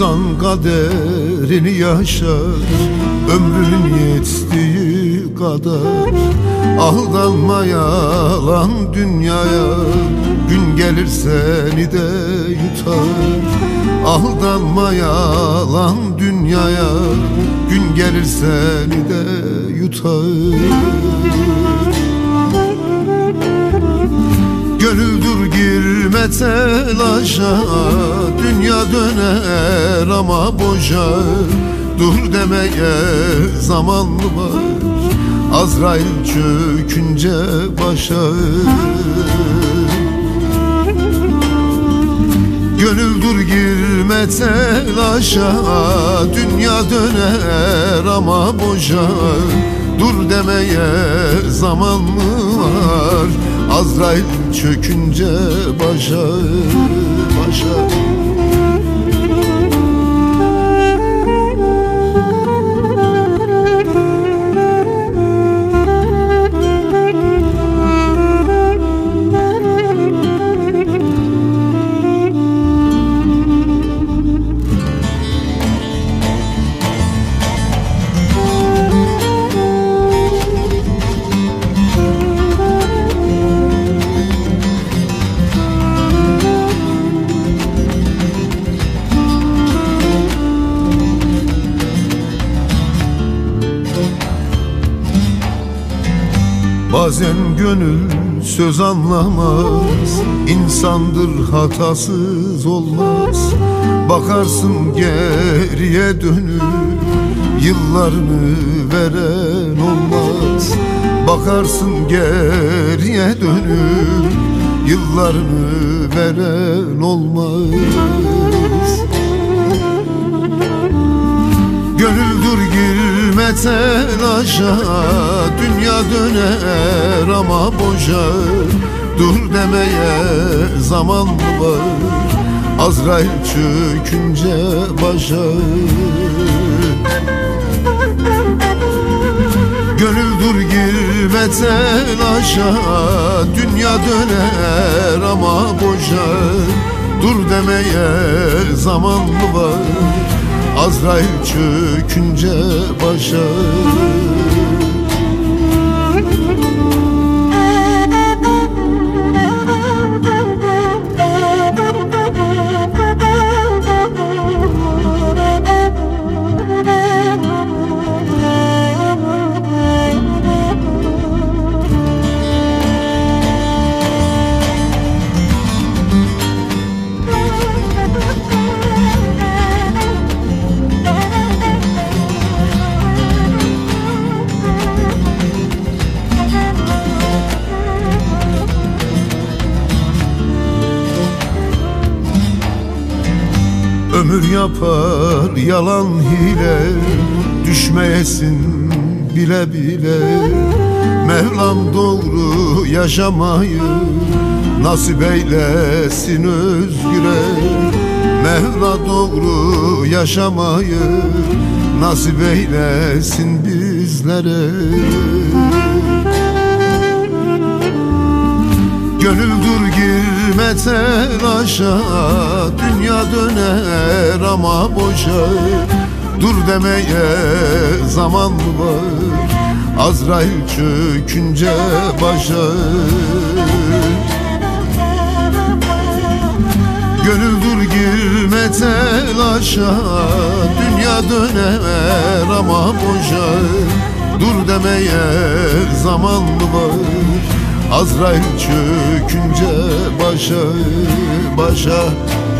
İnsan kaderini yaşar, ömrünün yettiği kadar. Aldanma yalan dünyaya, gün gelir seni de yutar. Aldanma yalan dünyaya, gün gelir seni de yutar. Gönüldür girme telaşa, dünya döner ama boşa. Dur demeye zaman mı var, Azrail çökünce başa. Gönüldür girme telaşa, dünya döner ama boşa. Dur demeye zaman mı var, Azrail çökünce başa, başa. Bazen gönül söz anlamaz, insandır hatasız olmaz. Bakarsın geriye dönüp, yıllarını veren olmaz. Bakarsın geriye dönüp, yıllarını veren olmaz. Gönüldür girme telaşa, dünya döner ama boşa. Dur demeye zaman mı var, Azrail çökünce başa. Gönüldür girme telaşa, dünya döner ama boşa. Dur demeye zaman mı var, Azrail çökünce başa. Ömür yapar yalan hile, düşmeyesin bile bile. Mevlam doğru yaşamayı nasip eylesin özgüre. Mevla doğru yaşamayı nasip eylesin bizlere. Gönüldür girme telaşa, dünya döner ama boşa. Dur demeye zaman mı var, Azrail çökünce başa. Gönüldür girme telaşa, dünya döner ama boşa. Dur demeye zaman mı var, Azrail çökünce başa, başa.